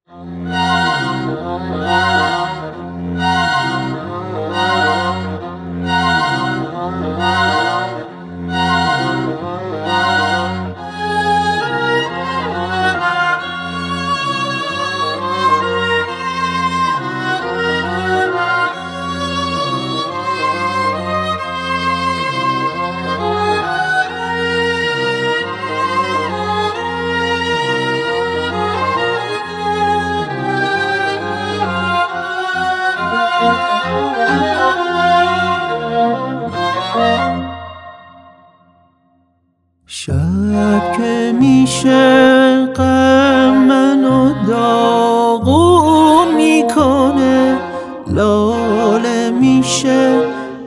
شب که میشه غم منو داغون میکنه، لاله میشه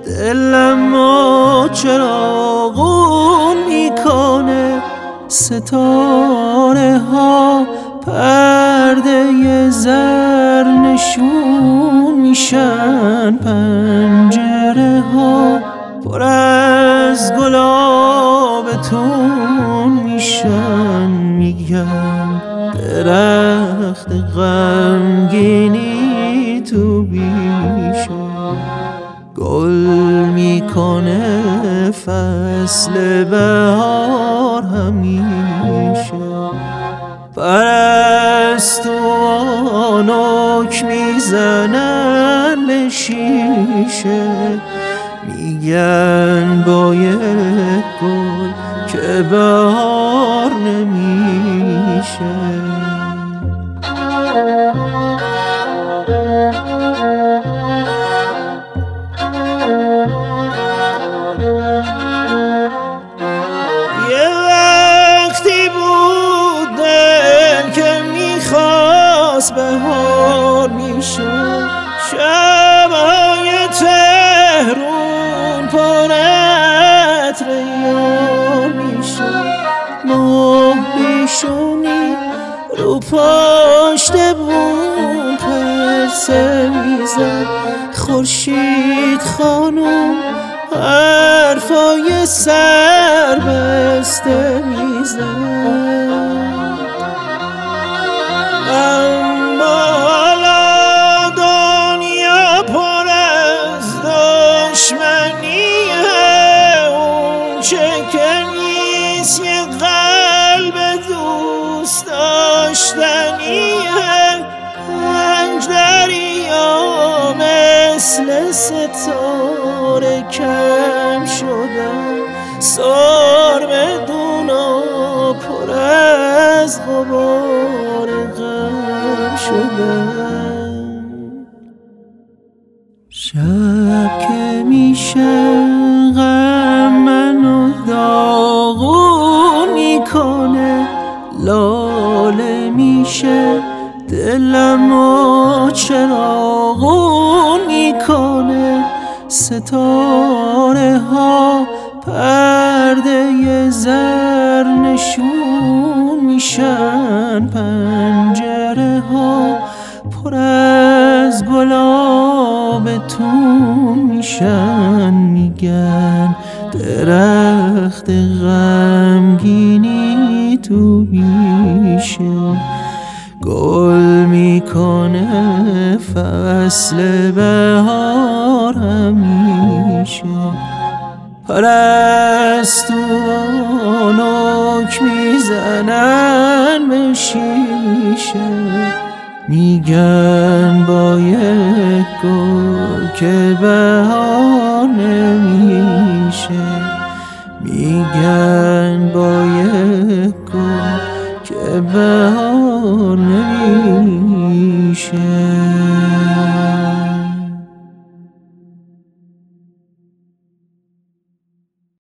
دلمو چراغون میکنه، ستاره ها پرده زرنشون میشن، پنجره ها پر از گلابتون میشن، میگن درخت غمگینی تو بیشه، گل میکنه فصل بهار همیشه، پرستوان نوک میزنن به شیشه، میگن با یک گل که بهار نمیشه. یه وقتی بود دل که میخواست بهار میشد، شبای تهرون پر عطر یار میشد، ماه پیشونی رو پشت بوم پرسه میزد، خورشید خانم حرفای سر بسته میزد، اما حالا دنیا پر از دشمنیه، اون چه که نیست یه قلب دوست داشتنیه، پنج دریا مثل ستاره کم شدن، سرمدونا پر از غبار غم شدن، شب که میشه غم منو داغون میکنه، لاله میشه دلمو چراغون میکنه، ستاره ها پرده زرنشون میشن، پنجره ها پر از گلابتون میشن، میگن درخت غمگینی تو بیشه، گل میکنه فصل بهار همیشه، پرستوان نوک میزنن به شیشه، میگن با یک گل که بهار نمیشه، میگن با یک گل که بهار نمیشه.